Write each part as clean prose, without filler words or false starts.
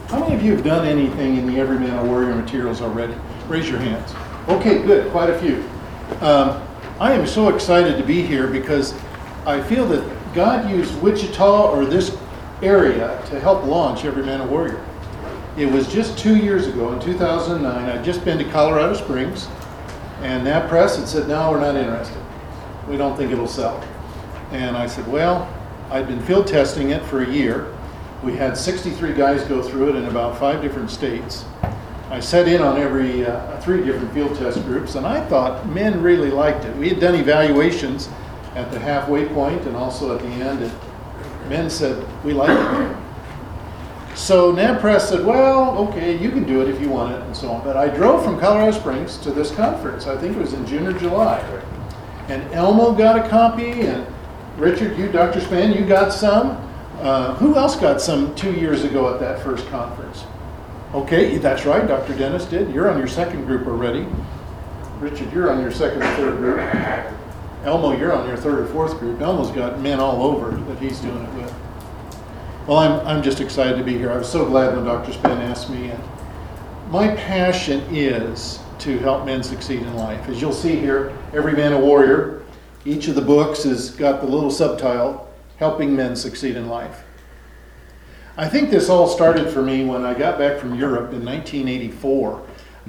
How many of you have done anything in the Every Man a Warrior materials already? Raise your hands. Okay, good, quite a few. I am so excited to be here because I feel that God used Wichita or this area to help launch Every Man a Warrior. It was just 2 years ago, in 2009, I'd just been to Colorado Springs, and Nab Press had said, no, we're not interested. We don't think it'll sell. And I said, well, I'd been field testing it for a year. We had 63 guys go through it in about 5 different states. I sat in on every 3 different field test groups, and I thought men really liked it. We had done evaluations at the halfway point and also at the end, and men said, we like it. So Nab Press said, well, okay, you can do it if you want it, and so on. But I drove from Colorado Springs to this conference. I think it was in June or July. And Elmo got a copy, and Richard, you, Dr. Span, you got some. Who else got some 2 years ago at that first conference? Okay, that's right, Dr. Dennis did. You're on your second group already. Richard, you're on your second or third group. Elmo, you're on your third or fourth group. Elmo's got men all over that he's doing it with. Well, I'm just excited to be here. I was so glad when Dr. Span asked me. And my passion is to help men succeed in life. As you'll see here, Every Man a Warrior. Each of the books has got the little subtitle, Helping Men Succeed in Life. I think this all started for me when I got back from Europe in 1984.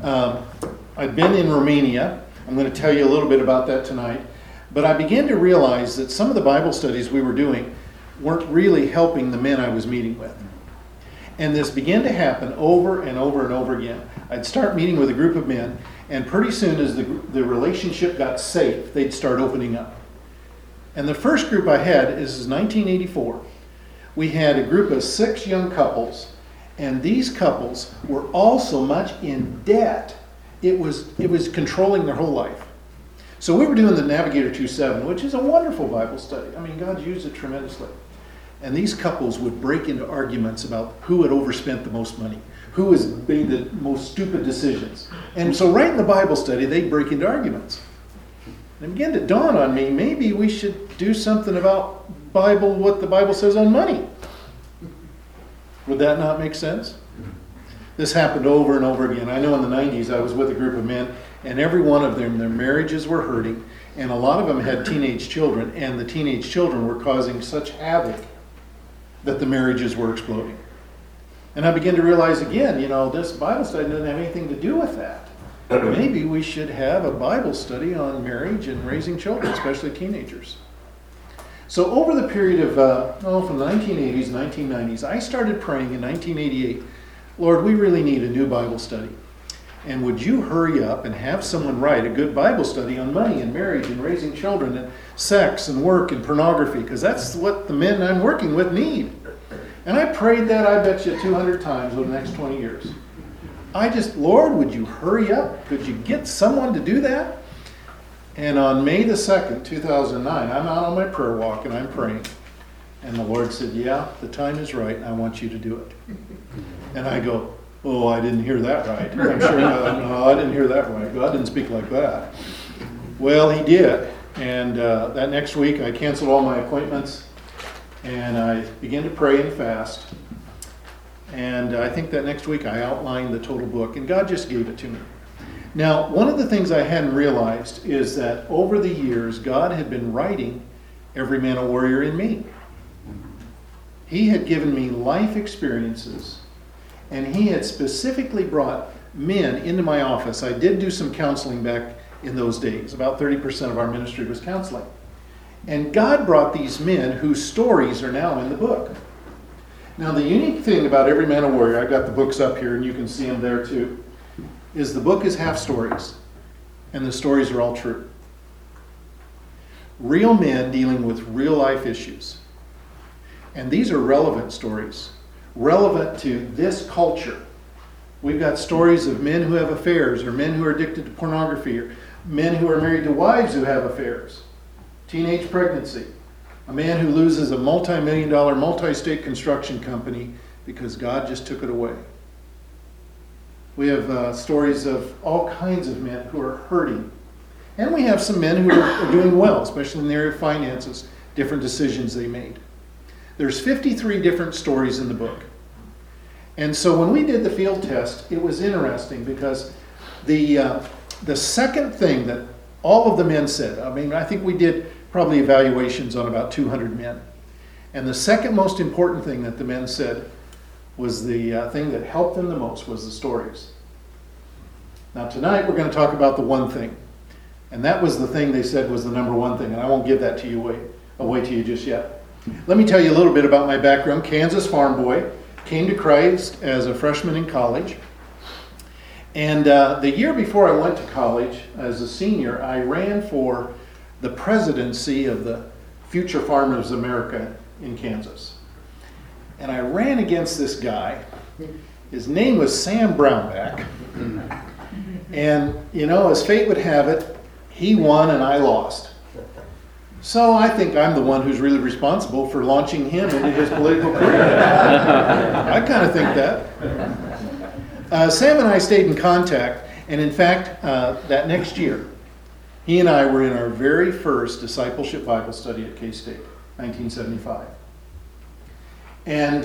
I'd been in Romania. I'm going to tell you a little bit about that tonight. But I began to realize that some of the Bible studies we were doing weren't really helping the men I was meeting with. And this began to happen over and over and over again. I'd start meeting with a group of men, and pretty soon as the relationship got safe, they'd start opening up. And the first group I had is 1984. We had a group of 6 young couples, and these couples were all so much in debt. It was controlling their whole life. So we were doing the Navigator 2.7, which is a wonderful Bible study. I mean, God used it tremendously. And these couples would break into arguments about who had overspent the most money, who has made the most stupid decisions. And so right in the Bible study, they'd break into arguments. And it began to dawn on me, maybe we should do something about what the Bible says on money. Would that not make sense? This happened over and over again. I know in the 90s I was with a group of men, and every one of them, their marriages were hurting, and a lot of them had teenage children, and the teenage children were causing such havoc that the marriages were exploding. And I began to realize again, this Bible study doesn't have anything to do with that. Maybe we should have a Bible study on marriage and raising children, especially teenagers. So over the period of, from the 1980s, 1990s, I started praying in 1988, Lord, we really need a new Bible study. And would you hurry up and have someone write a good Bible study on money and marriage and raising children and sex and work and pornography? Because that's what the men I'm working with need. And I prayed that, I bet you, 200 times over the next 20 years. Lord, would you hurry up? Could you get someone to do that? And on May the 2nd, 2009, I'm out on my prayer walk and I'm praying. And the Lord said, yeah, the time is right and I want you to do it. And I go, oh, I didn't hear that right. I'm sure, no, I didn't hear that right. God didn't speak like that. Well, he did. And that next week, I canceled all my appointments, and I began to pray and fast. And I think that next week, I outlined the total book, and God just gave it to me. Now, one of the things I hadn't realized is that over the years, God had been writing Every Man a Warrior in me. He had given me life experiences, and he had specifically brought men into my office. I did do some counseling back in those days. About 30% of our ministry was counseling. And God brought these men whose stories are now in the book. Now, the unique thing about Every Man a Warrior, I've got the books up here and you can see them there too, is the book is half stories, and the stories are all true. Real men dealing with real life issues. And these are relevant stories. Relevant to this culture. We've got stories of men who have affairs, or men who are addicted to pornography, or men who are married to wives who have affairs, teenage pregnancy, a man who loses a multi-million-dollar, multi-state construction company because God just took it away. We have stories of all kinds of men who are hurting. And we have some men who are doing well, especially in the area of finances, different decisions they made. There's 53 different stories in the book. And so when we did the field test, it was interesting because the second thing that all of the men said, I mean, I think we did probably evaluations on about 200 men. And the second most important thing that the men said was the thing that helped them the most was the stories. Now tonight we're going to talk about the one thing. And that was the thing they said was the number one thing. And I won't give that to you away to you just yet. Let me tell you a little bit about my background. Kansas farm boy, came to Christ as a freshman in college. And the year before I went to college, as a senior, I ran for the presidency of the Future Farmers America in Kansas. And I ran against this guy. His name was Sam Brownback. And, you know, as fate would have it, he won and I lost. So I think I'm the one who's really responsible for launching him into his political career. I kind of think that. Sam and I stayed in contact, and in fact, that next year, he and I were in our very first discipleship Bible study at K-State, 1975. And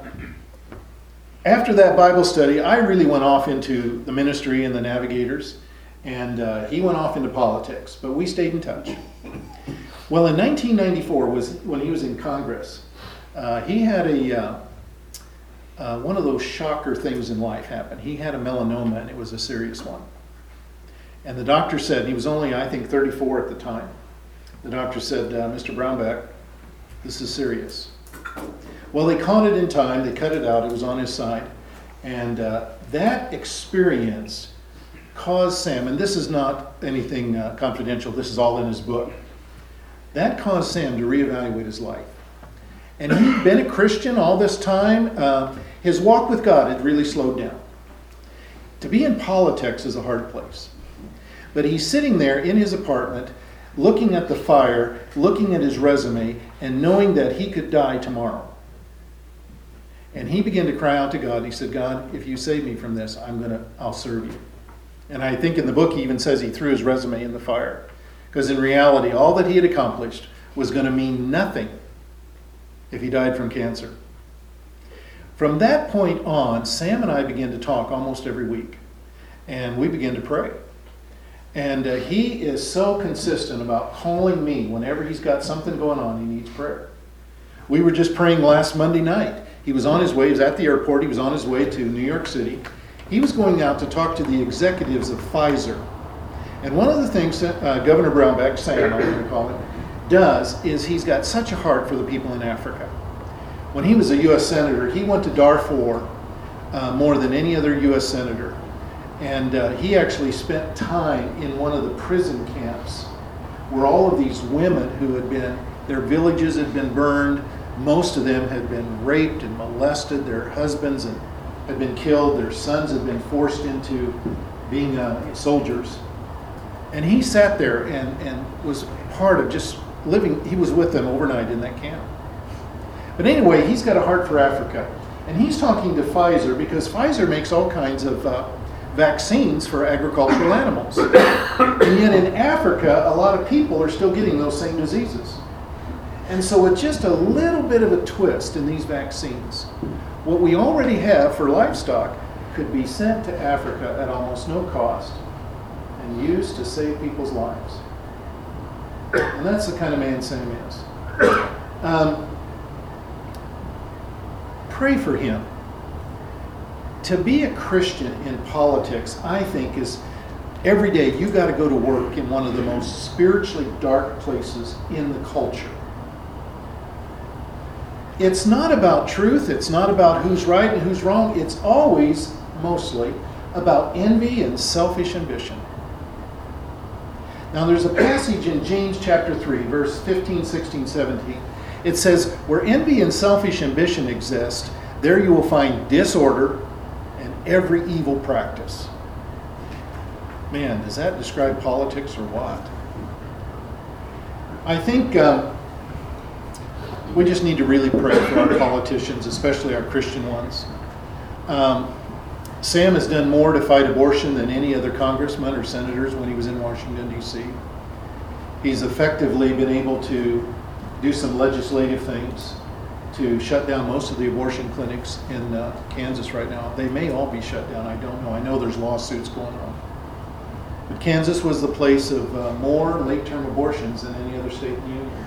after that Bible study, I really went off into the ministry and the Navigators, and he went off into politics, but we stayed in touch. Well, in 1994 was when he was in Congress. He had one of those shocker things in life happen. He had a melanoma, and it was a serious one. And the doctor said, he was only, I think, 34 at the time. The doctor said, Mr. Brownback, this is serious. Well, they caught it in time. They cut it out. It was on his side. And that experience caused Sam, and this is not anything confidential. This is all in his book. That caused Sam to reevaluate his life. And he'd been a Christian all this time. His walk with God had really slowed down. To be in politics is a hard place. But he's sitting there in his apartment, looking at the fire, looking at his resume, and knowing that he could die tomorrow. And he began to cry out to God. He said, God, if you save me from this, I'll serve you. And I think in the book he even says he threw his resume in the fire. Because in reality, all that he had accomplished was going to mean nothing if he died from cancer. From that point on, Sam and I began to talk almost every week. And we began to pray. And he is so consistent about calling me whenever he's got something going on, he needs prayer. We were just praying last Monday night. He was on his way, he was at the airport, he was on his way to New York City. He was going out to talk to the executives of Pfizer. And one of the things that Governor Brownback, Sam, I'm going to call him, does is he's got such a heart for the people in Africa. When he was a U.S. Senator, he went to Darfur more than any other U.S. Senator. And he actually spent time in one of the prison camps where all of these women who had been, their villages had been burned, most of them had been raped and molested, their husbands had been killed, their sons had been forced into being soldiers. And he sat there and was part of just living, he was with them overnight in that camp. But anyway, he's got a heart for Africa. And he's talking to Pfizer because Pfizer makes all kinds of vaccines for agricultural animals. And yet in Africa, a lot of people are still getting those same diseases. And so with just a little bit of a twist in these vaccines, what we already have for livestock could be sent to Africa at almost no cost and used to save people's lives. And that's the kind of man Sam is. Pray for him. To be a Christian in politics, I think, is every day you got to go to work in one of the most spiritually dark places in the culture. It's not about truth. It's not about who's right and who's wrong. It's always, mostly, about envy and selfish ambition. Now there's a passage in James chapter 3, verse 15, 16, 17. It says, where envy and selfish ambition exist, there you will find disorder and every evil practice. Man, does that describe politics or what? I think we just need to really pray for our politicians, especially our Christian ones. Sam has done more to fight abortion than any other congressman or senators when he was in Washington, D.C. He's effectively been able to do some legislative things to shut down most of the abortion clinics in Kansas right now. They may all be shut down, I don't know. I know there's lawsuits going on. But Kansas was the place of more late-term abortions than any other state in the union.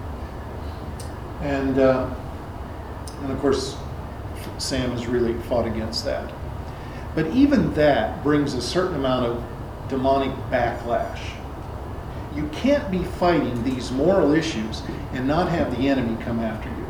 And of course, Sam has really fought against that. But even that brings a certain amount of demonic backlash. You can't be fighting these moral issues and not have the enemy come after you.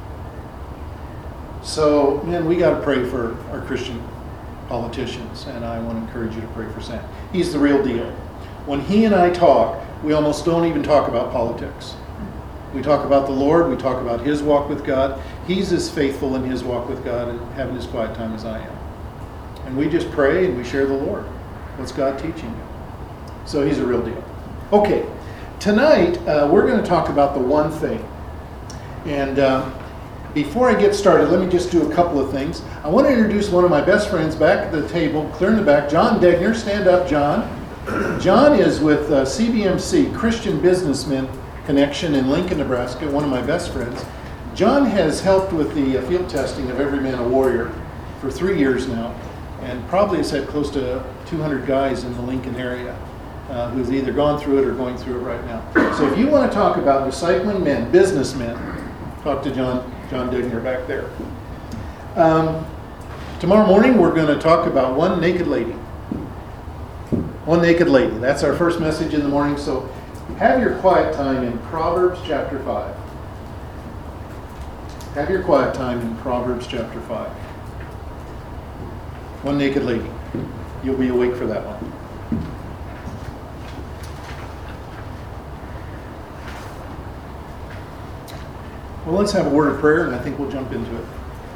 So, man, we got to pray for our Christian politicians, and I want to encourage you to pray for Sam. He's the real deal. When he and I talk, we almost don't even talk about politics. We talk about the Lord, we talk about his walk with God. He's as faithful in his walk with God and having his quiet time as I am. And we just pray and we share the Lord. What's God teaching you? So he's a real deal. Okay, tonight we're going to talk about the one thing. And before I get started, let me just do a couple of things. I want to introduce one of my best friends back at the table, clear in the back, John Degner. Stand up, John. John is with CBMC, Christian Businessmen Connection in Lincoln, Nebraska, one of my best friends. John has helped with the field testing of Every Man a Warrior for 3 years now, and probably has had close to 200 guys in the Lincoln area who've either gone through it or going through it right now. So if you want to talk about discipling men, businessmen, talk to John Degner back there. Tomorrow morning we're going to talk about one naked lady. One naked lady. That's our first message in the morning. So have your quiet time in Proverbs chapter 5. Have your quiet time in Proverbs chapter 5. One naked lady. You'll be awake for that one. Well, let's have a word of prayer, and I think we'll jump into it.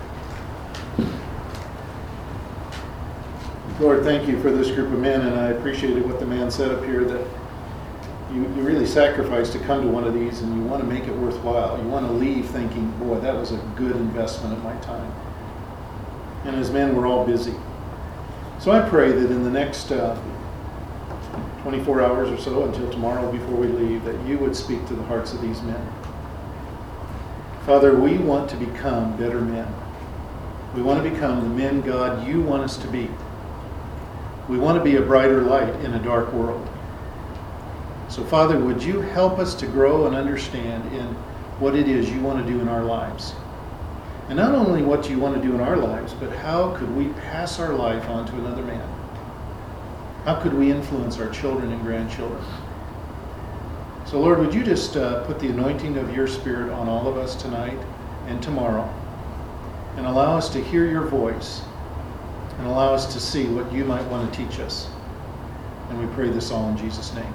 Lord, thank you for this group of men, and I appreciated what the man said up here, that you really sacrificed to come to one of these, and you want to make it worthwhile. You want to leave thinking, boy, that was a good investment of my time. And as men, we're all busy. So I pray that in the next 24 hours or so, until tomorrow before we leave, that you would speak to the hearts of these men. Father, we want to become better men. We want to become the men, God, you want us to be. We want to be a brighter light in a dark world. So, Father, would you help us to grow and understand in what it is you want to do in our lives? And not only what you want to do in our lives, but how could we pass our life on to another man? How could we influence our children and grandchildren? So, Lord, would you just put the anointing of your Spirit on all of us tonight and tomorrow, and allow us to hear your voice, and allow us to see what you might want to teach us. And we pray this all in Jesus' name.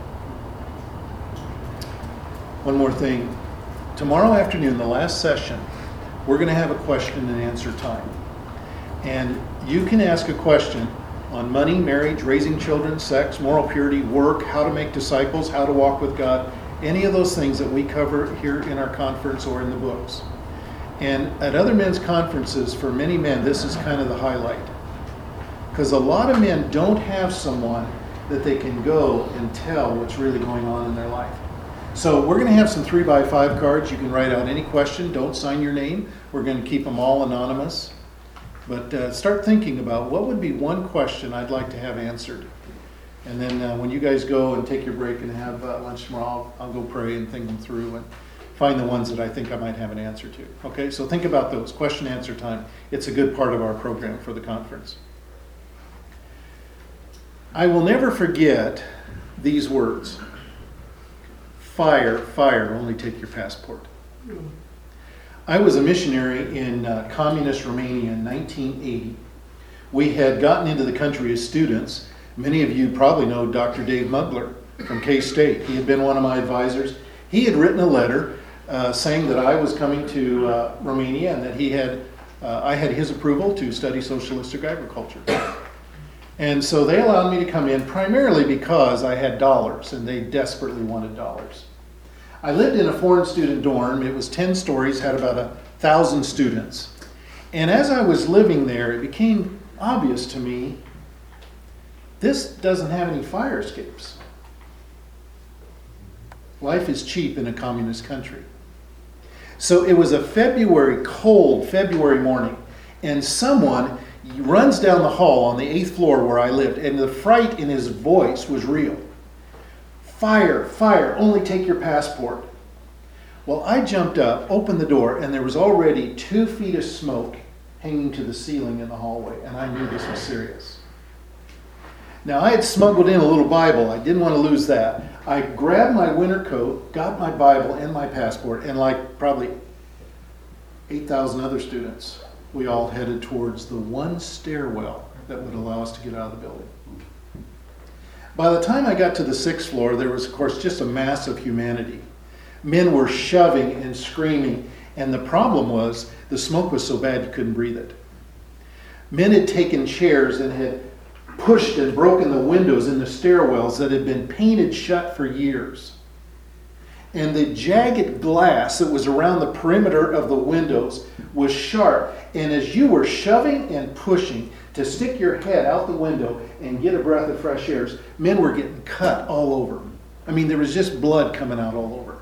One more thing. Tomorrow afternoon, the last session, we're going to have a question and answer time. And you can ask a question on money, marriage, raising children, sex, moral purity, work, how to make disciples, how to walk with God, any of those things that we cover here in our conference or in the books. And at other men's conferences, for many men, this is kind of the highlight. Because a lot of men don't have someone that they can go and tell what's really going on in their life. So we're going to have some 3x5 cards. You can write out any question. Don't sign your name. We're going to keep them all anonymous. But start thinking about what would be one question I'd like to have answered. And then when you guys go and take your break and have lunch tomorrow, I'll go pray and think them through and find the ones that I think I might have an answer to. Okay, so think about those. Question answer time. It's a good part of our program for the conference. I will never forget these words. Fire, fire, only take your passport. I was a missionary in communist Romania in 1980. We had gotten into the country as students. Many of you probably know Dr. Dave Mugler from K-State. He had been one of my advisors. He had written a letter saying that I was coming to Romania and that I had his approval to study socialistic agriculture. And so they allowed me to come in primarily because I had dollars, and they desperately wanted dollars. I lived in a foreign student dorm. It was 10 stories, had about 1,000 students. And as I was living there, it became obvious to me, this doesn't have any fire escapes. Life is cheap in a communist country. So it was a cold February morning, and someone runs down the hall on the 8th floor where I lived, and the fright in his voice was real. Fire, fire, only take your passport. Well, I jumped up, opened the door, and there was already 2 feet of smoke hanging to the ceiling in the hallway, and I knew this was serious. Now, I had smuggled in a little Bible. I didn't want to lose that. I grabbed my winter coat, got my Bible and my passport, and like probably 8,000 other students, we all headed towards the one stairwell that would allow us to get out of the building. By the time I got to the 6th floor, there was, of course, just a mass of humanity. Men were shoving and screaming, and the problem was the smoke was so bad you couldn't breathe it. Men had taken chairs and had pushed and broken the windows in the stairwells that had been painted shut for years. And the jagged glass that was around the perimeter of the windows was sharp. And as you were shoving and pushing to stick your head out the window and get a breath of fresh air, men were getting cut all over. I mean, there was just blood coming out all over.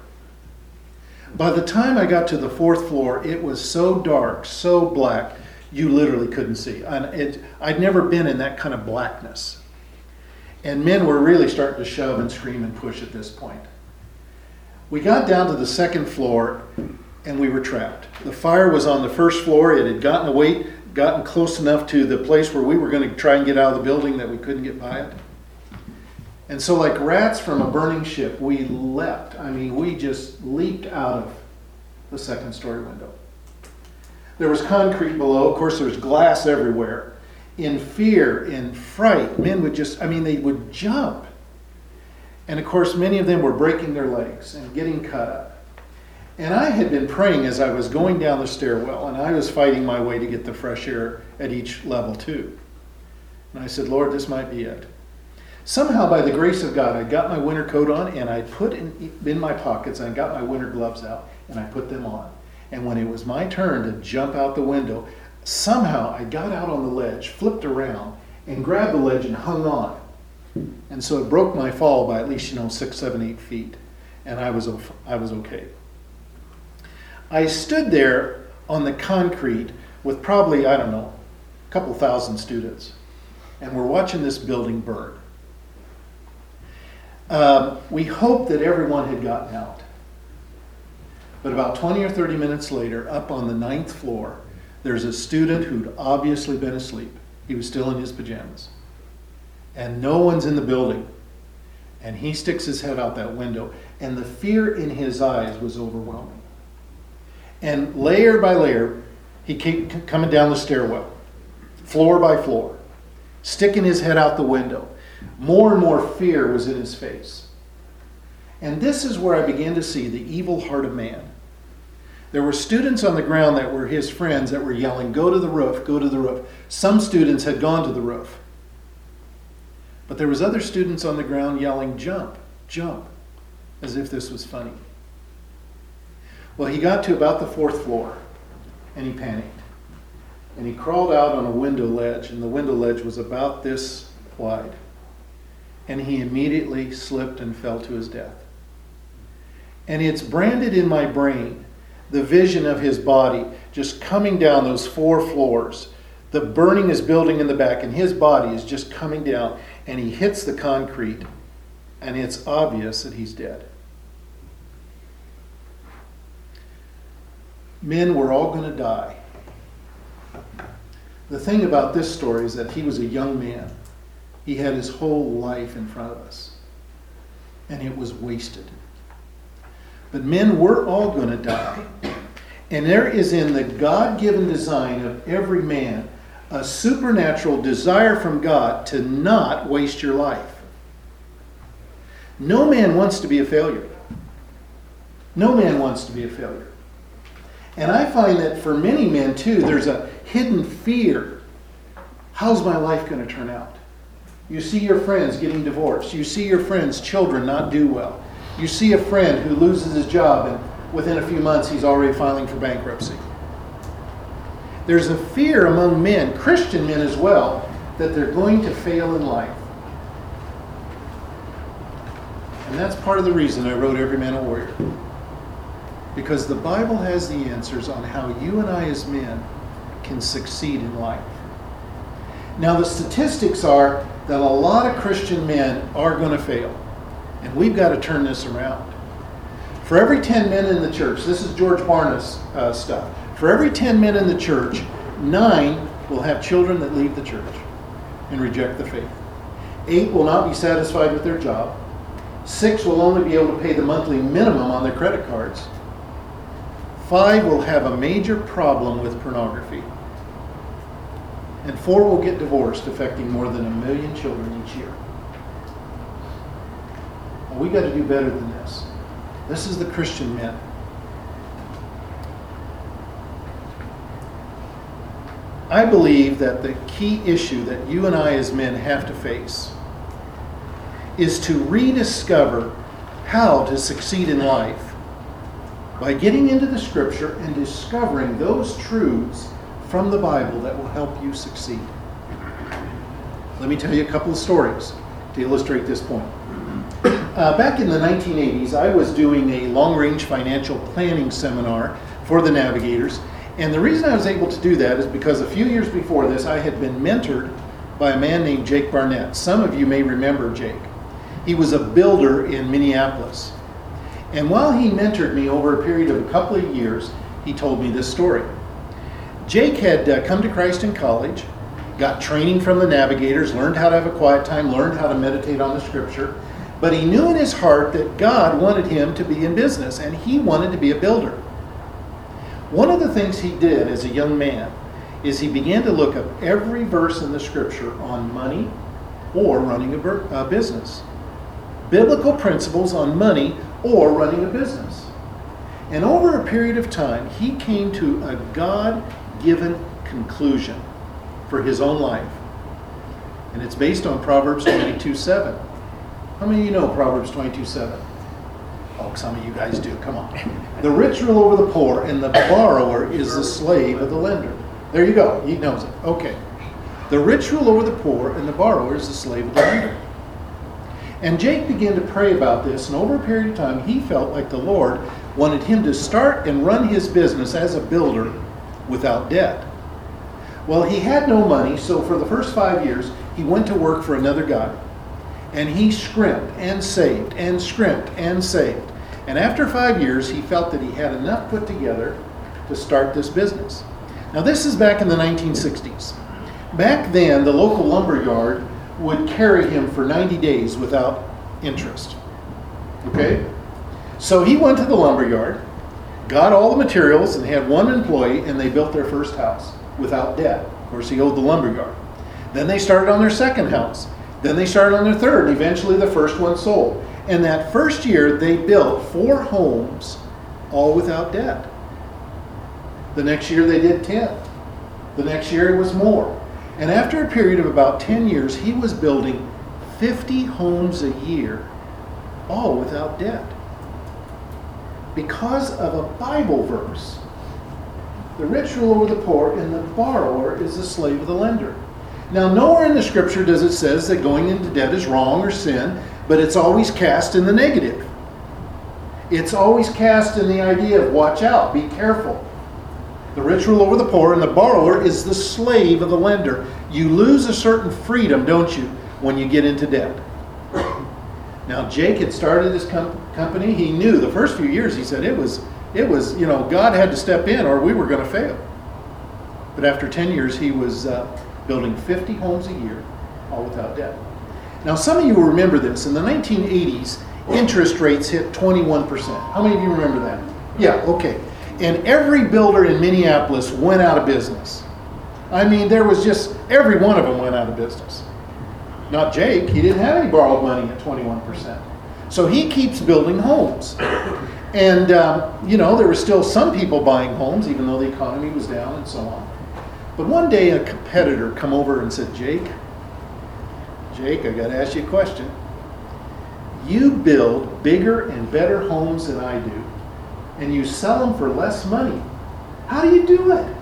By the time I got to the 4th floor, it was so dark, so black, you literally couldn't see. I'd never been in that kind of blackness. And men were really starting to shove and scream and push at this point. We got down to the 2nd floor, and we were trapped. The fire was on the 1st floor. It had gotten close enough to the place where we were going to try and get out of the building that we couldn't get by it. And so like rats from a burning ship, we leapt. I mean, we just leaped out of the 2nd story window. There was concrete below. Of course, there was glass everywhere. In fear, in fright, men would they would jump. And of course, many of them were breaking their legs and getting cut up. And I had been praying as I was going down the stairwell, and I was fighting my way to get the fresh air at each level too. And I said, Lord, this might be it. Somehow, by the grace of God, I got my winter coat on, and I put in my pockets, and I got my winter gloves out, and I put them on. And when it was my turn to jump out the window, somehow I got out on the ledge, flipped around, and grabbed the ledge and hung on. And so it broke my fall by at least, 6, 7, 8 feet. And I was okay. I stood there on the concrete with probably, a couple thousand students. And we're watching this building burn. We hoped that everyone had gotten out. But about 20 or 30 minutes later, up on the 9th floor, there's a student who'd obviously been asleep. He was still in his pajamas. And no one's in the building. And he sticks his head out that window, and the fear in his eyes was overwhelming. And layer by layer, he kept coming down the stairwell, floor by floor, sticking his head out the window. More and more fear was in his face. And this is where I began to see the evil heart of man. There were students on the ground that were his friends that were yelling, "Go to the roof, go to the roof." Some students had gone to the roof. But there was other students on the ground yelling, "Jump, jump," as if this was funny. Well, he got to about the 4th floor, and he panicked. And he crawled out on a window ledge, and the window ledge was about this wide. And he immediately slipped and fell to his death. And it's branded in my brain, the vision of his body just coming down those 4 floors. The burning is building in the back, and his body is just coming down, and he hits the concrete, and it's obvious that he's dead. Men were all going to die. The thing about this story is that he was a young man. He had his whole life in front of us, and it was wasted. But men were all going to die. And there is in the God-given design of every man a supernatural desire from God to not waste your life. No man wants to be a failure. No man wants to be a failure. And I find that for many men too, there's a hidden fear. How's my life going to turn out? You see your friends getting divorced. You see your friends' children not do well. You see a friend who loses his job and within a few months he's already filing for bankruptcy. There's a fear among men, Christian men as well, that they're going to fail in life. And that's part of the reason I wrote Every Man a Warrior. Because the Bible has the answers on how you and I as men can succeed in life. Now, the statistics are that a lot of Christian men are going to fail. And we've got to turn this around. For every 10 men in the church, this is George Barna's stuff. For every 10 men in the church, 9 will have children that leave the church and reject the faith. 8 will not be satisfied with their job. 6 will only be able to pay the monthly minimum on their credit cards. 5 will have a major problem with pornography. And 4 will get divorced, affecting more than 1 million children each year. Well, we got to do better than this. This is the Christian men. I believe that the key issue that you and I as men have to face is to rediscover how to succeed in life by getting into the Scripture and discovering those truths from the Bible that will help you succeed. Let me tell you a couple of stories to illustrate this point. Back in the 1980s, I was doing a long-range financial planning seminar for the Navigators. And the reason I was able to do that is because a few years before this, I had been mentored by a man named Jake Barnett. Some of you may remember Jake. He was a builder in Minneapolis. And while he mentored me over a period of a couple of years, he told me this story. Jake had come to Christ in college, got training from the Navigators, learned how to have a quiet time, learned how to meditate on the Scripture, but he knew in his heart that God wanted him to be in business, and he wanted to be a builder. One of the things he did as a young man is he began to look up every verse in the Scripture on money or running a business. Biblical principles on money or running a business. And over a period of time, he came to a God-given conclusion for his own life. And it's based on Proverbs 22:7. How many of you know Proverbs 22:7? Oh, some of you guys do. Come on. The rich rule over the poor, and the borrower is the slave of the lender. There you go. He knows it. Okay. The rich rule over the poor, and the borrower is the slave of the lender. And Jake began to pray about this, and over a period of time, he felt like the Lord wanted him to start and run his business as a builder without debt. Well, he had no money, so for the first 5 years, he went to work for another guy. And he scrimped and saved and scrimped and saved. And after 5 years, he felt that he had enough put together to start this business. Now, this is back in the 1960s. Back then, the local lumber yard would carry him for 90 days without interest. Okay? So he went to the lumber yard, got all the materials, and had one employee, and they built their first house without debt. Of course, he owed the lumber yard. Then they started on their second house. Then they started on their third, and eventually the first one sold. And that first year, they built 4 homes, all without debt. The next year, they did 10. The next year, it was more. And after a period of about 10 years, he was building 50 homes a year, all without debt. Because of a Bible verse. The rich rule over the poor, and the borrower is the slave of the lender. Now, nowhere in the Scripture does it say that going into debt is wrong or sin, but it's always cast in the negative. It's always cast in the idea of watch out, be careful. The rich rule over the poor, and the borrower is the slave of the lender. You lose a certain freedom, don't you, when you get into debt. Now, Jake had started his company. He knew the first few years, he said, it was, God had to step in or we were going to fail. But after 10 years, he was building 50 homes a year, all without debt. Now, some of you will remember this. In the 1980s, interest rates hit 21%. How many of you remember that? Yeah, okay. And every builder in Minneapolis went out of business. I mean, there was just, every one of them went out of business. Not Jake. He didn't have any borrowed money at 21%. So he keeps building homes. And, there were still some people buying homes, even though the economy was down and so on. But one day a competitor come over and said, Jake, I got to ask you a question. You build bigger and better homes than I do, and you sell them for less money. How do you do it?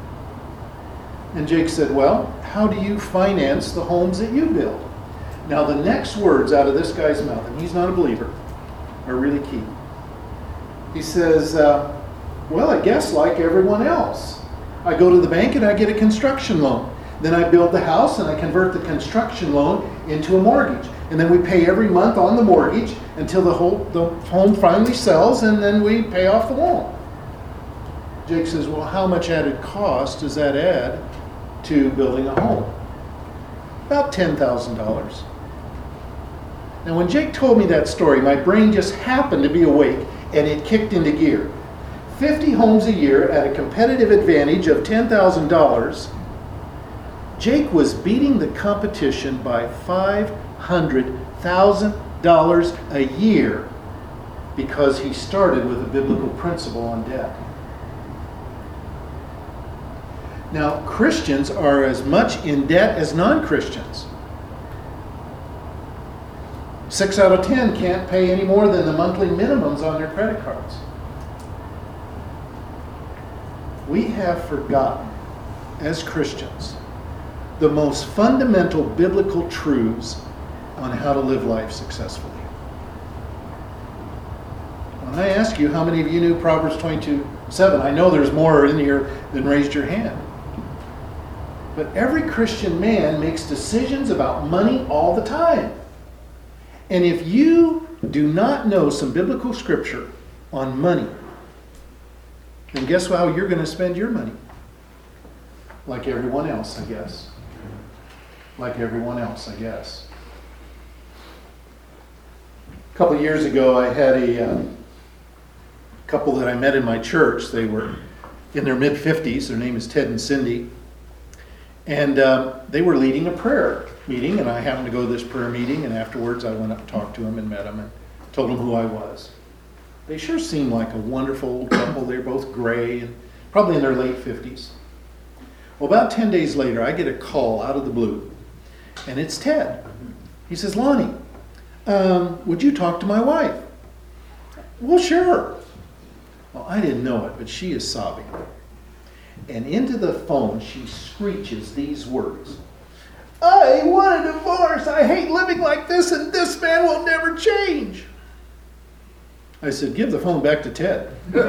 And Jake said, well, how do you finance the homes that you build? Now, the next words out of this guy's mouth, and he's not a believer, are really key. He says, well, I guess like everyone else. I go to the bank and I get a construction loan. Then I build the house and I convert the construction loan into a mortgage. And then we pay every month on the mortgage until the home finally sells, and then we pay off the loan. Jake says, well, how much added cost does that add to building a home? About $10,000. Now, when Jake told me that story, my brain just happened to be awake, and it kicked into gear. 50 homes a year at a competitive advantage of $10,000. Jake was beating the competition by $500,000 a year because he started with a biblical principle on debt. Now, Christians are as much in debt as non-Christians. 6 out of 10 can't pay any more than the monthly minimums on their credit cards. We have forgotten, as Christians, the most fundamental biblical truths on how to live life successfully. When I ask you how many of you knew Proverbs 22:7, I know there's more in here than raised your hand. But every Christian man makes decisions about money all the time. And if you do not know some biblical scripture on money, then guess how you're going to spend your money? Like everyone else, I guess. Like everyone else, I guess. A couple of years ago, I had a couple that I met in my church. They were in their mid-50s. Their name is Ted and Cindy. And they were leading a prayer meeting, and I happened to go to this prayer meeting, and afterwards I went up and talked to them and met them and told them who I was. They sure seemed like a wonderful old couple. They were both gray and probably in their late 50s. Well, about 10 days later, I get a call out of the blue, and it's Ted. He says, Lonnie, would you talk to my wife? Well, sure. Well, I didn't know it, but she is sobbing. And into the phone, she screeches these words. I want a divorce. I hate living like this, and this man will never change. I said, give the phone back to Ted.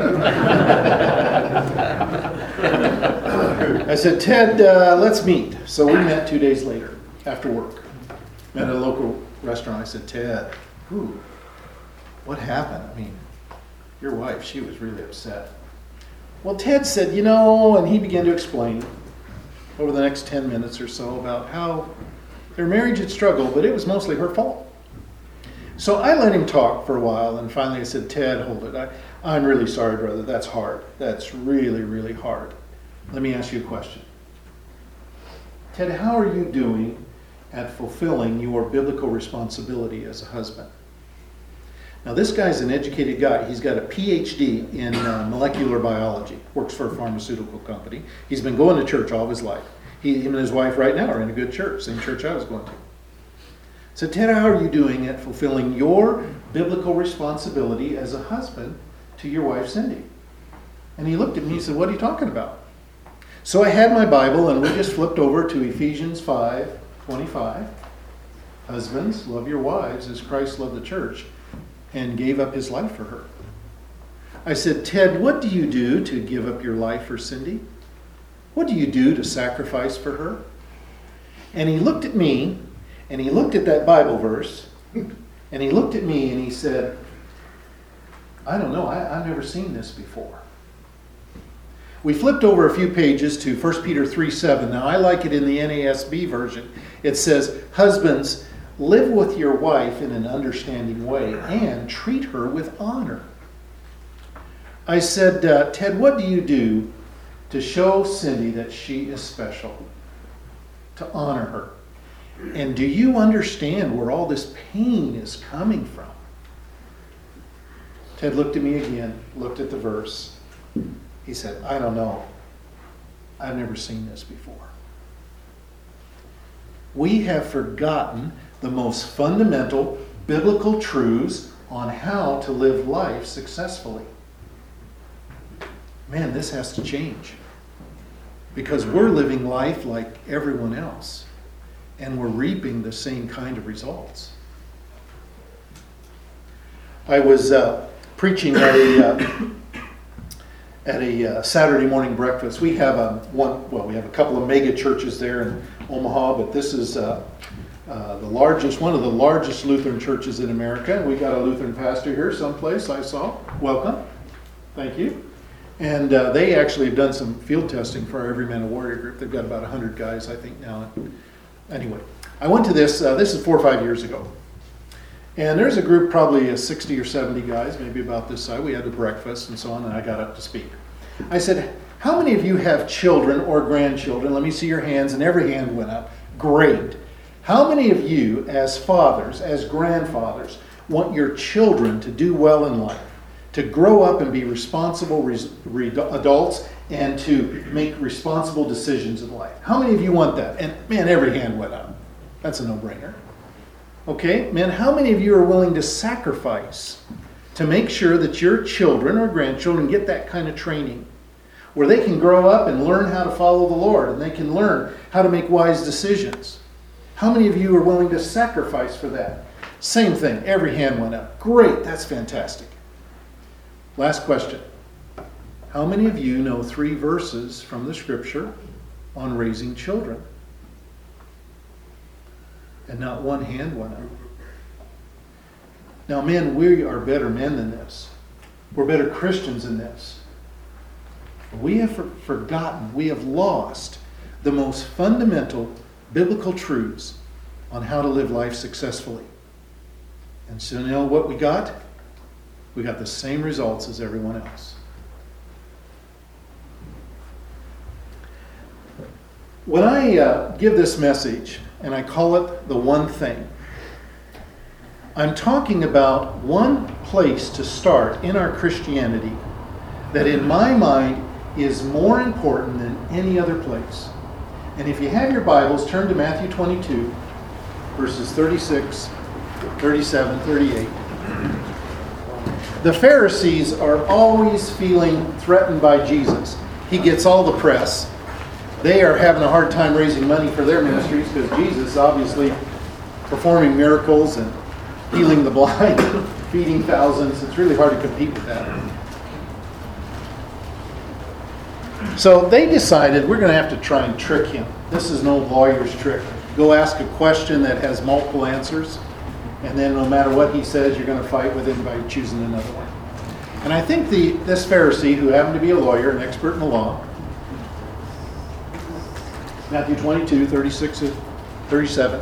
I said, Ted, let's meet. So we met 2 days later after work. Met at a local restaurant. I said, Ted, what happened? I mean, your wife, she was really upset. Well, Ted said, and he began to explain over the next 10 minutes or so about how their marriage had struggled, but it was mostly her fault. So I let him talk for a while, and finally I said, Ted, hold it. I'm really sorry, brother. That's hard. That's really, really hard. Let me ask you a question. Ted, how are you doing at fulfilling your biblical responsibility as a husband? Now, this guy's an educated guy. He's got a PhD in molecular biology, works for a pharmaceutical company. He's been going to church all of his life. Him and his wife right now are in a good church, same church I was going to. So, Ted, how are you doing at fulfilling your biblical responsibility as a husband to your wife, Cindy? And he looked at me and said, what are you talking about? So I had my Bible, and we just flipped over to Ephesians 5:25. Husbands, love your wives as Christ loved the church and gave up his life for her. I said, Ted, what do you do to give up your life for Cindy? What do you do to sacrifice for her? And he looked at me, and he looked at that Bible verse, and he looked at me and he said, I don't know, I've never seen this before. We flipped over a few pages to 1 Peter 3:7. Now, I like it in the NASB version. It says, husbands, live with your wife in an understanding way and treat her with honor. I said, Ted, what do you do to show Cindy that she is special? To honor her. And do you understand where all this pain is coming from? Ted looked at me again, looked at the verse. He said, I don't know. I've never seen this before. We have forgotten the most fundamental biblical truths on how to live life successfully. Man, this has to change. Because we're living life like everyone else. And we're reaping the same kind of results. I was preaching at a Saturday morning breakfast. We have we have a couple of mega churches there in Omaha, but this is one of the largest Lutheran churches in America. We got a Lutheran pastor here someplace I saw. Welcome. Thank you. And they actually have done some field testing for our Every Man a Warrior group. They've got about 100 guys, I think, now. Anyway, I went to this is 4 or 5 years ago. And there's a group, probably 60 or 70 guys, maybe about this size. We had a breakfast and so on, and I got up to speak. I said, how many of you have children or grandchildren? Let me see your hands, and every hand went up. Great. How many of you, as fathers, as grandfathers, want your children to do well in life, to grow up and be responsible adults, and to make responsible decisions in life? How many of you want that? And man, every hand went up. That's a no-brainer. Okay, man, how many of you are willing to sacrifice to make sure that your children or grandchildren get that kind of training where they can grow up and learn how to follow the Lord and they can learn how to make wise decisions? How many of you are willing to sacrifice for that? Same thing, every hand went up. Great, that's fantastic. Last question. How many of you know 3 verses from the Scripture on raising children? And not one hand went up. Now, men, we are better men than this. We're better Christians than this. We have forgotten, we have lost the most fundamental biblical truths on how to live life successfully. And so, you know what we got? We got the same results as everyone else. When I give this message, and I call it the one thing, I'm talking about one place to start in our Christianity that in my mind is more important than any other place. And if you have your Bibles, turn to Matthew 22, verses 36, 37, 38. The Pharisees are always feeling threatened by Jesus. He gets all the press. They are having a hard time raising money for their ministries because Jesus is obviously performing miracles and healing the blind, feeding thousands. It's really hard to compete with that. So they decided we're going to have to try and trick him. This is no lawyer's trick. Go ask a question that has multiple answers, and then no matter what he says, you're going to fight with him by choosing another one. And I think this Pharisee, who happened to be a lawyer, an expert in the law, Matthew 22, 36 to 37.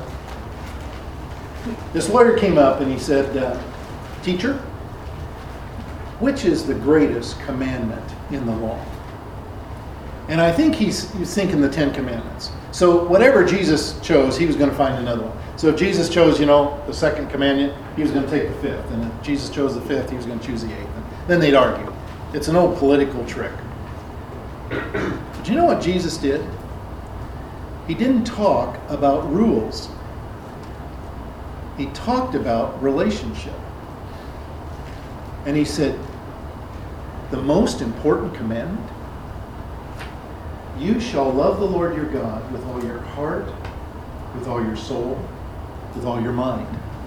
This lawyer came up and he said, Teacher, which is the greatest commandment in the law? And I think he's thinking the 10 Commandments. So whatever Jesus chose, he was going to find another one. So if Jesus chose, the second commandment, he was going to take the 5th. And if Jesus chose the 5th, he was going to choose the 8th. And then they'd argue. It's an old political trick. But you know what Jesus did? He didn't talk about rules. He talked about relationship. And he said, the most important commandment, you shall love the Lord your God with all your heart, with all your soul, with all your mind.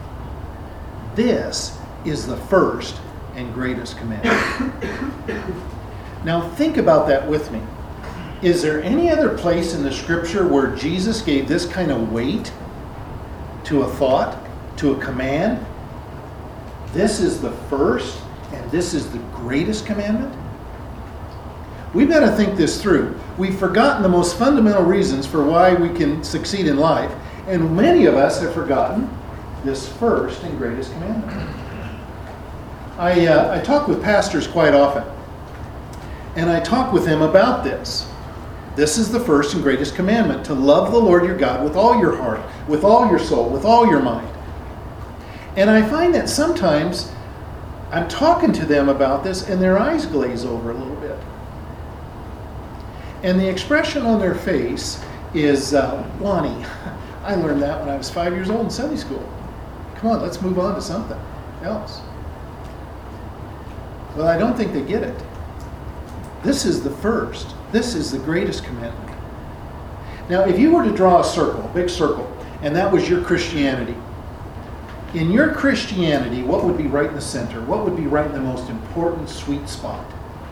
This is the first and greatest commandment. Now think about that with me. Is there any other place in the Scripture where Jesus gave this kind of weight to a thought, to a command? This is the first and this is the greatest commandment? We've got to think this through. We've forgotten the most fundamental reasons for why we can succeed in life, and many of us have forgotten this first and greatest commandment. I talk with pastors quite often, and I talk with them about this. This is the first and greatest commandment, to love the Lord your God with all your heart, with all your soul, with all your mind. And I find that sometimes I'm talking to them about this and their eyes glaze over a little bit. And the expression on their face is, Lonnie, I learned that when I was 5 years old in Sunday school. Come on, let's move on to something else. Well, I don't think they get it. This is the first. This is the greatest commandment. Now, if you were to draw a circle, a big circle, and that was your Christianity, In your Christianity, what would be right in the center? What would be right in the most important sweet spot?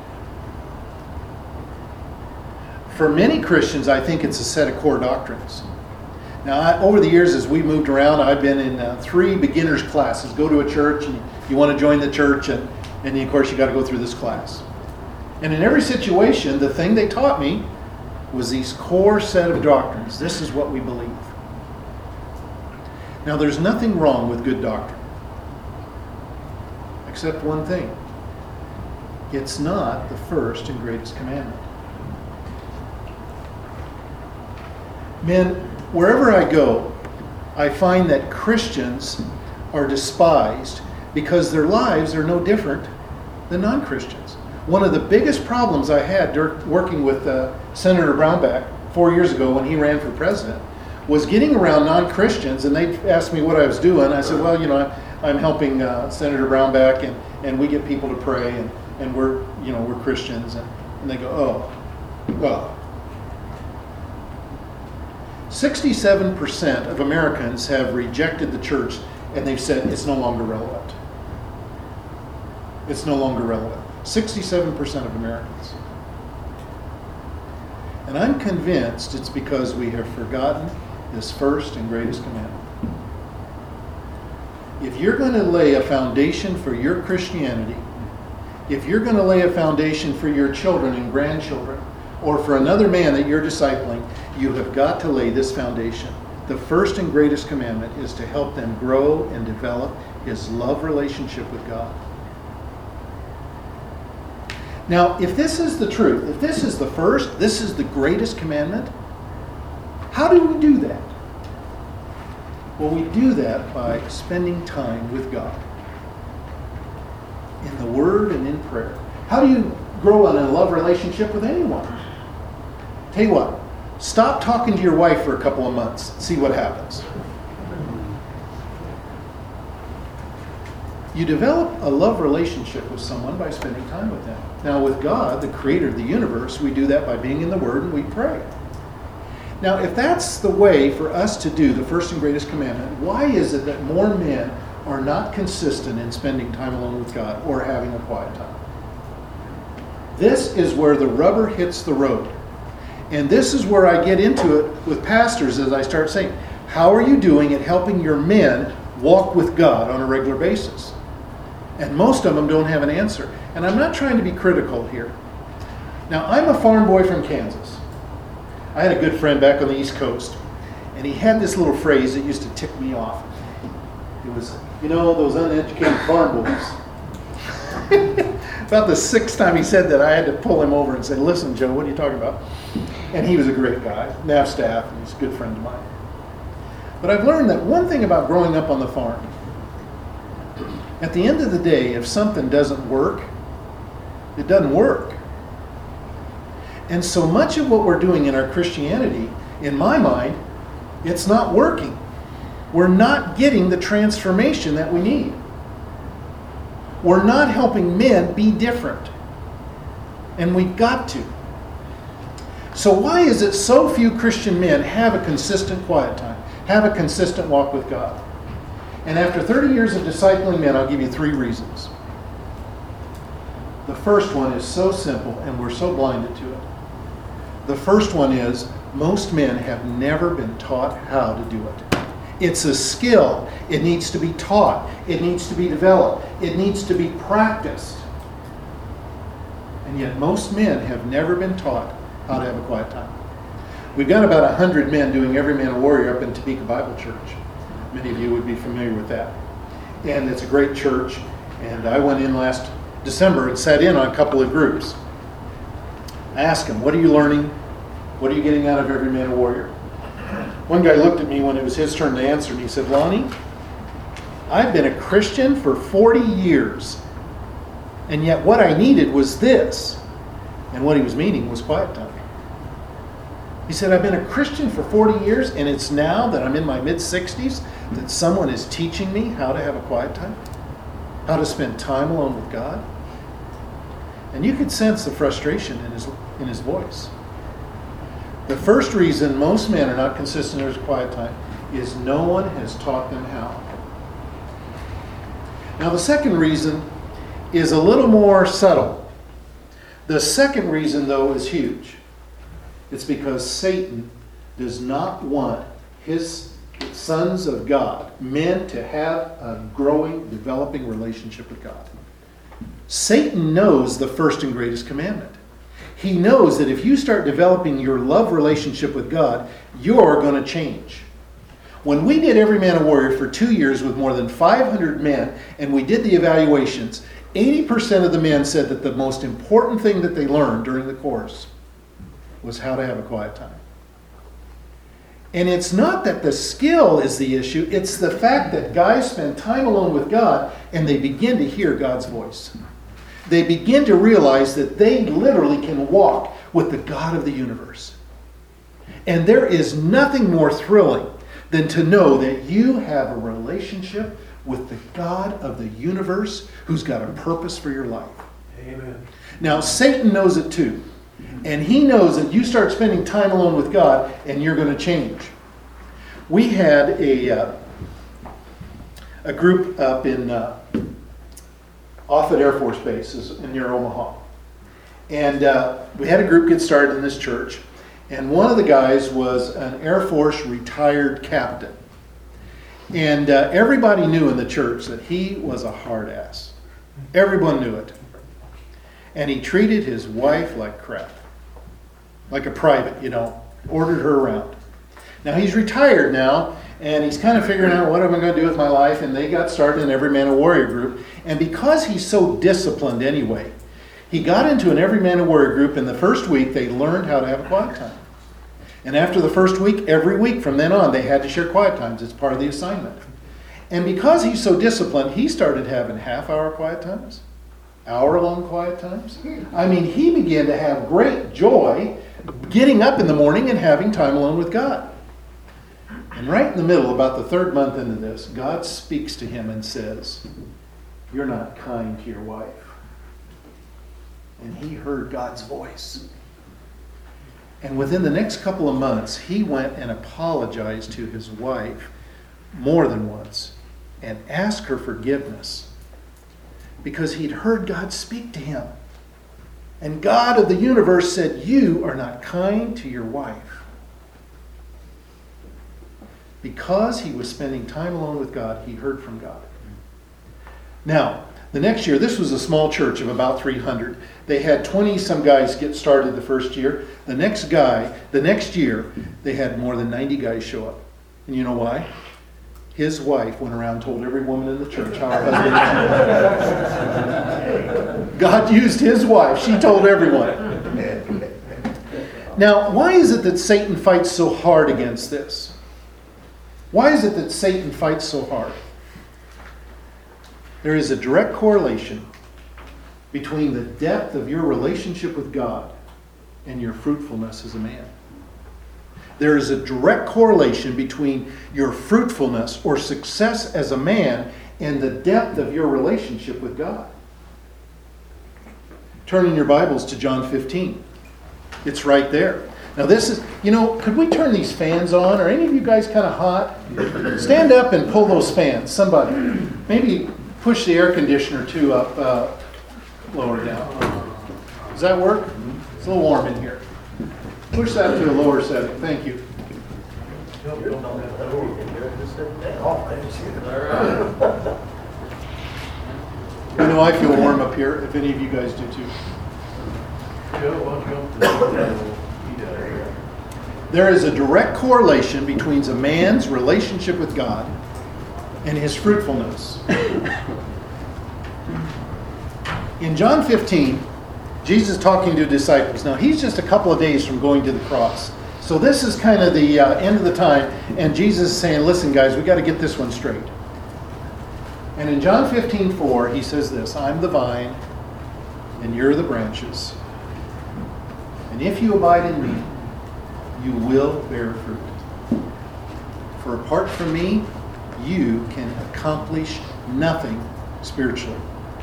For many Christians, I think it's a set of core doctrines. Now, over the years, as we moved around, I've been in 3 beginners classes. Go to a church, and you want to join the church, and of course, you got to go through this class. And in every situation, the thing they taught me was these core set of doctrines. This is what we believe. Now, there's nothing wrong with good doctrine, except one thing. It's not the first and greatest commandment. Men, wherever I go, I find that Christians are despised because their lives are no different than non-Christians. One of the biggest problems I had working with Senator Brownback 4 years ago when he ran for president was getting around non-Christians, and they'd ask me what I was doing. I said, well, I'm helping Senator Brownback, and we get people to pray, and we're Christians. And they go, oh, well. 67% of Americans have rejected the church, and they've said it's no longer relevant. It's no longer relevant. 67% of Americans. And I'm convinced it's because we have forgotten this first and greatest commandment. If you're going to lay a foundation for your Christianity, if you're going to lay a foundation for your children and grandchildren, or for another man that you're discipling, you have got to lay this foundation. The first and greatest commandment is to help them grow and develop his love relationship with God. Now, if this is the truth, if this is the first, this is the greatest commandment, how do we do that? Well, we do that by spending time with God. In the Word and in prayer. How do you grow in a love relationship with anyone? Tell you what, stop talking to your wife for a couple of months. See what happens. You develop a love relationship with someone by spending time with them. Now, with God, the creator of the universe, we do that by being in the Word and we pray. Now, if that's the way for us to do the first and greatest commandment, why is it that more men are not consistent in spending time alone with God or having a quiet time? This is where the rubber hits the road. And this is where I get into it with pastors as I start saying, how are you doing at helping your men walk with God on a regular basis? And most of them don't have an answer. And I'm not trying to be critical here. Now, I'm a farm boy from Kansas. I had a good friend back on the East Coast, and he had this little phrase that used to tick me off. It was, those uneducated farm boys. About the 6th time he said that, I had to pull him over and say, listen, Joe, what are you talking about? And he was a great guy, NAV staff, and he's a good friend of mine. But I've learned that one thing about growing up on the farm, at the end of the day, if something doesn't work, it doesn't work. And so much of what we're doing in our Christianity, in my mind, it's not working. We're not getting the transformation that we need. We're not helping men be different. And we've got to. So why is it so few Christian men have a consistent quiet time, have a consistent walk with God? And after 30 years of discipling men, I'll give you 3 reasons. The first one is so simple, and we're so blinded to it. The first one is, most men have never been taught how to do it. It's a skill. It needs to be taught. It needs to be developed. It needs to be practiced. And yet most men have never been taught how to have a quiet time. We've got about 100 men doing Every Man a Warrior up in Topeka Bible Church. Many of you would be familiar with that. And it's a great church. And I went in last December and sat in on a couple of groups. I asked them, what are you learning? What are you getting out of Every Man a Warrior? One guy looked at me when it was his turn to answer, and he said, Lonnie, I've been a Christian for 40 years, and yet what I needed was this. And what he was meaning was quiet time. He said, I've been a Christian for 40 years, and it's now that I'm in my mid-60s that someone is teaching me how to have a quiet time, how to spend time alone with God. And you could sense the frustration in his voice. The first reason most men are not consistent in their quiet time is no one has taught them how. Now, the second reason is a little more subtle. The second reason, though, is huge. It's because Satan does not want his sons of God, men, to have a growing, developing relationship with God. Satan knows the first and greatest commandment. He knows that if you start developing your love relationship with God, you're going to change. When we did Every Man a Warrior for 2 years with more than 500 men, and we did the evaluations, 80% of the men said that the most important thing that they learned during the course was how to have a quiet time. And it's not that the skill is the issue, it's the fact that guys spend time alone with God and they begin to hear God's voice. They begin to realize that they literally can walk with the God of the universe. And there is nothing more thrilling than to know that you have a relationship with the God of the universe who's got a purpose for your life. Amen. Now, Satan knows it too. And he knows that you start spending time alone with God and you're going to change. We had a group up in Offutt Air Force Base near Omaha. And we had a group get started in this church. And one of the guys was an Air Force retired captain. And everybody knew in the church that he was a hard ass. Everyone knew it. And he treated his wife like crap. Like a private, ordered her around. Now he's retired now, and he's kind of figuring out what am I going to do with my life, and they got started in Every Man a Warrior group. And because he's so disciplined anyway, he got into an Every Man a Warrior group, and the first week they learned how to have a quiet time. And after the first week, every week from then on, they had to share quiet times. It's part of the assignment. And because he's so disciplined, he started having half-hour quiet times, hour-long quiet times. I mean, he began to have great joy getting up in the morning and having time alone with God. And right in the middle, about the third month into this, God speaks to him and says, "You're not kind to your wife." And he heard God's voice. And within the next couple of months, he went and apologized to his wife more than once and asked her forgiveness because he'd heard God speak to him. And God of the universe said, "You are not kind to your wife." Because he was spending time alone with God, he heard from God. Now, the next year, this was a small church of about 300. They had 20-some guys get started the first year. The next year, they had more than 90 guys show up. And you know why? His wife went around and told every woman in the church how her husband God used his wife. She told everyone. Now, why is it that Satan fights so hard against this? Why is it that Satan fights so hard? There is a direct correlation between the depth of your relationship with God and your fruitfulness as a man. There is a direct correlation between your fruitfulness or success as a man and the depth of your relationship with God. Turn in your Bibles to John 15. It's right there. Now this is, could we turn these fans on? Are any of you guys kind of hot? Stand up and pull those fans. Somebody. Maybe push the air conditioner too up, lower down. Does that work? It's a little warm in here. Push that to a lower setting. Thank you. I feel warm up here, if any of you guys do too. There is a direct correlation between a man's relationship with God and his fruitfulness. In John 15, Jesus is talking to disciples. Now, he's just a couple of days from going to the cross. So this is kind of the end of the time. And Jesus is saying, listen, guys, we've got to get this one straight. And in John 15:4, he says this, "I'm the vine, and you're the branches. And if you abide in me, you will bear fruit. For apart from me, you can accomplish nothing spiritually.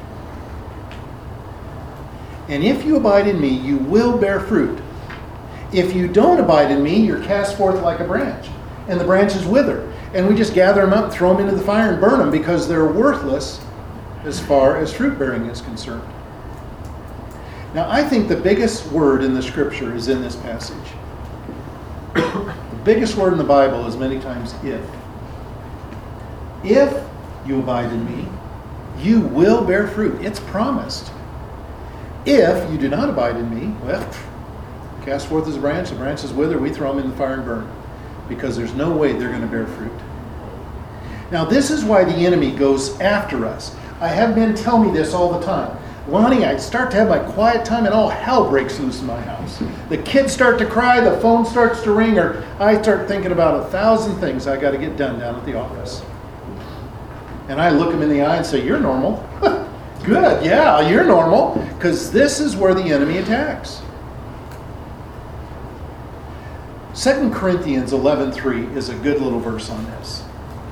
And if you abide in me, you will bear fruit. If you don't abide in me, you're cast forth like a branch, and the branches wither. And we just gather them up, throw them into the fire, and burn them because they're worthless as far as fruit bearing is concerned. Now, I think the biggest word in the scripture is in this passage. The biggest word in the Bible is many times if. If you abide in me, you will bear fruit. It's promised. If you do not abide in me, well, cast forth as a branch, the branches wither, we throw them in the fire and burn. Because there's no way they're going to bear fruit. Now, this is why the enemy goes after us. I have men tell me this all the time. Lonnie, I start to have my quiet time and all hell breaks loose in my house. The kids start to cry, the phone starts to ring, or I start thinking about 1,000 things I got to get done down at the office. And I look them in the eye and say, you're normal. Good, yeah, you're normal. Because this is where the enemy attacks. 2 Corinthians 11:3 is a good little verse on this.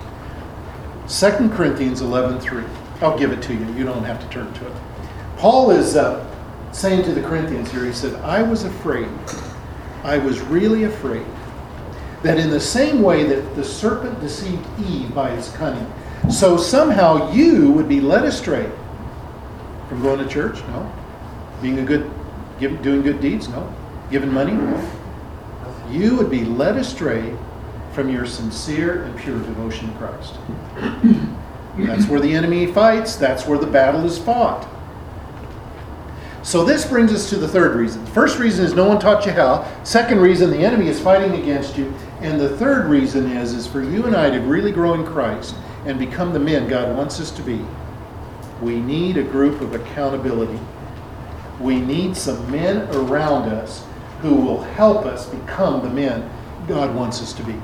2 Corinthians 11:3. I'll give it to you. You don't have to turn to it. Paul is saying to the Corinthians here, he said, I was afraid. I was really afraid that in the same way that the serpent deceived Eve by his cunning, so somehow you would be led astray from going to church? No. Doing good deeds? No. Giving money? No. You would be led astray from your sincere and pure devotion to Christ. That's where the enemy fights. That's where the battle is fought. So this brings us to the third reason. The first reason is no one taught you how. Second reason, the enemy is fighting against you. And the third reason is for you and I to really grow in Christ and become the men God wants us to be. We need a group of accountability. We need some men around us who will help us become the men God wants us to be.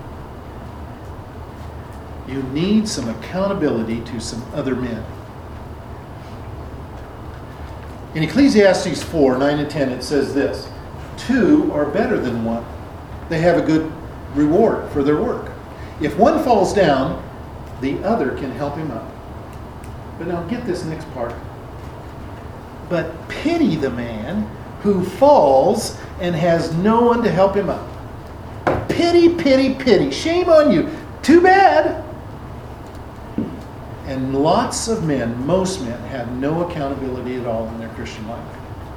You need some accountability to some other men. In Ecclesiastes 4:9 and 10, it says this, 2 are better than 1. They have a good reward for their work. If one falls down, the other can help him up. But now get this next part. But pity the man who falls and has no one to help him up. Pity, pity, pity. Shame on you. Too bad. And lots of men, most men, have no accountability at all in their Christian life.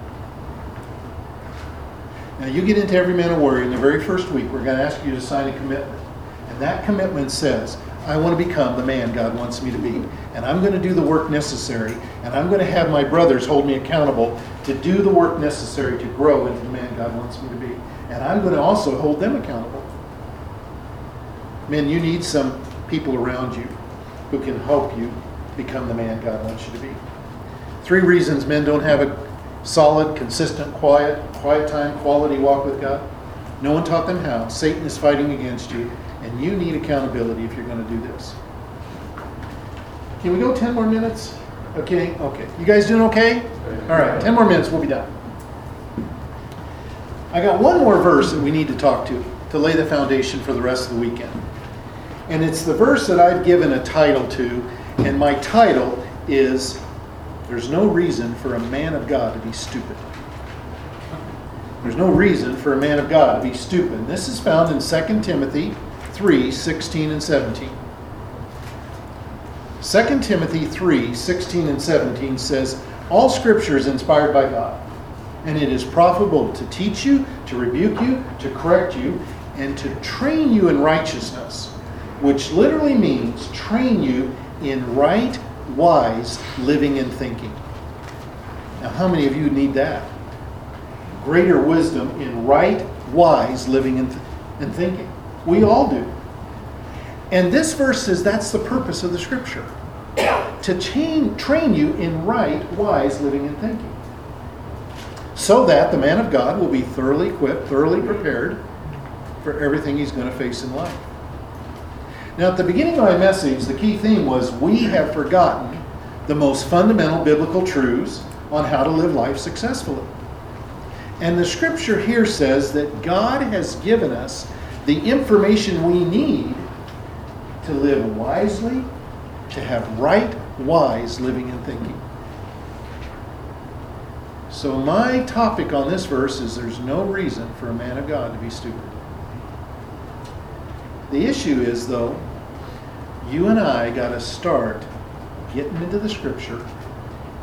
Now you get into Every Man a Warrior in the very first week, we're going to ask you to sign a commitment. And that commitment says, I want to become the man God wants me to be. And I'm going to do the work necessary. And I'm going to have my brothers hold me accountable to do the work necessary to grow into the man God wants me to be. And I'm going to also hold them accountable. Men, you need some people around you who can help you become the man God wants you to be. 3 reasons men don't have a solid, consistent, quiet time, quality walk with God. No one taught them how. Satan is fighting against you, and you need accountability if you're going to do this. Can we go 10 more minutes? Okay. You guys doing okay? All right, 10 more minutes, we'll be done. I got one more verse that we need to talk to lay the foundation for the rest of the weekend. And it's the verse that I've given a title to, and my title is, There's no reason for a man of God to be stupid. There's no reason for a man of God to be stupid. This is found in 2 Timothy 3:16 and 17. 2 Timothy 3:16 and 17 says, all Scripture is inspired by God, and it is profitable to teach you, to rebuke you, to correct you, and to train you in righteousness, which literally means train you in right, wise living and thinking. Now, how many of you need that? Greater wisdom in right, wise living and thinking. We all do. And this verse says that's the purpose of the Scripture. To train you in right, wise living and thinking. So that the man of God will be thoroughly equipped, thoroughly prepared for everything he's going to face in life. Now, at the beginning of my message, the key theme was we have forgotten the most fundamental biblical truths on how to live life successfully. And the Scripture here says that God has given us the information we need to live wisely, to have right, wise living and thinking. So my topic on this verse is there's no reason for a man of God to be stupid. The issue is, though, you and I got to start getting into the Scripture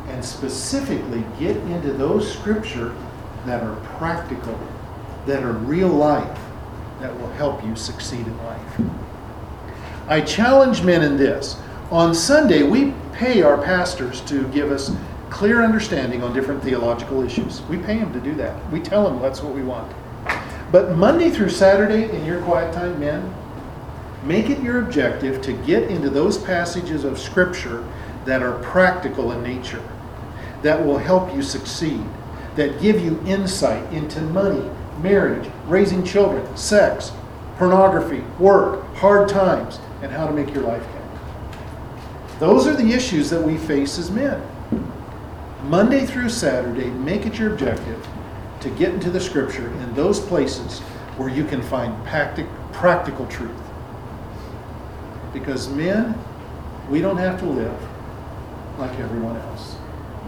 and specifically get into those scripture that are practical, that are real life, that will help you succeed in life. I challenge men in this. On Sunday, we pay our pastors to give us clear understanding on different theological issues. We pay them to do that. We tell them that's what we want. But Monday through Saturday in your quiet time, men, make it your objective to get into those passages of Scripture that are practical in nature, that will help you succeed, that give you insight into money, marriage, raising children, sex, pornography, work, hard times, and how to make your life count. Those are the issues that we face as men. Monday through Saturday, make it your objective to get into the Scripture in those places where you can find practical truth. Because men, we don't have to live like everyone else.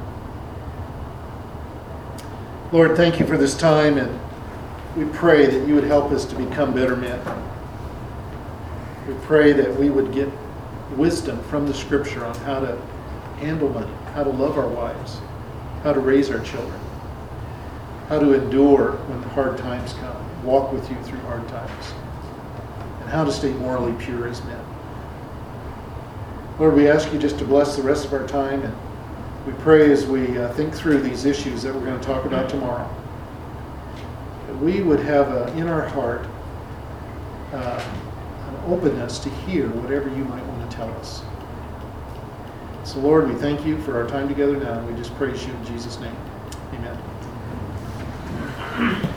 Lord, thank you for this time, and we pray that you would help us to become better men. We pray that we would get wisdom from the Scripture on how to handle money, how to love our wives, how to raise our children, how to endure when the hard times come, walk with you through hard times, and how to stay morally pure as men. Lord, we ask you just to bless the rest of our time, and we pray as we think through these issues that we're going to talk about tomorrow, that we would have in our heart an openness to hear whatever you might want to tell us. So Lord, we thank you for our time together now, and we just praise you in Jesus' name. Amen.